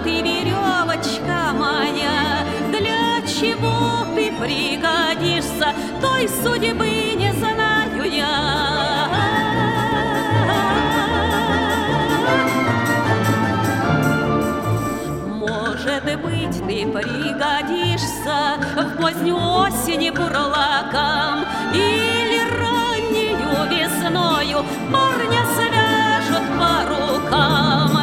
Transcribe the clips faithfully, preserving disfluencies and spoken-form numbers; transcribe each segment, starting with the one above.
ты веревочка моя, для чего ты пригодишься, той судьбы не знаю я. Может быть, ты пригодишься в поздней осени бурлакам, или раннею весною парня свяжут по рукам.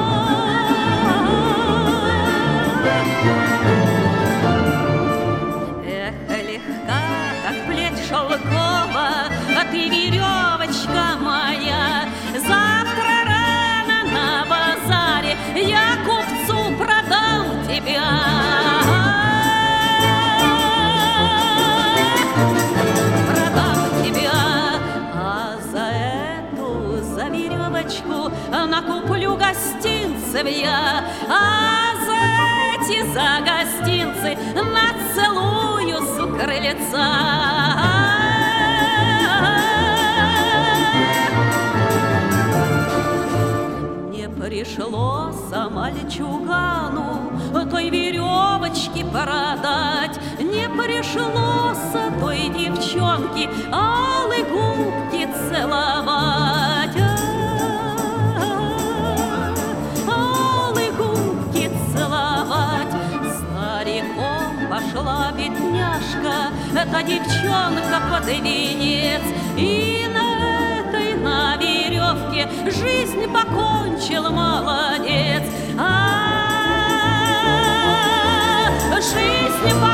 Эх, легка, как плеть шелкова, а ты веревочка моя. Завтра рано на базаре я купцу продам тебя. Продам тебя, а за эту, за веревочку накуплю гостинцев я, а за эти, за гостинцы нацелую с крыльца. Пришлось мальчугану той веревочки продать, не пришлось той девчонке алые губки целовать. Алые губки целовать. Стариком пошла бедняжка, эта девчонка под венец, и на этой, на веревке жизнь покончил молодец. А, жизнь покончил.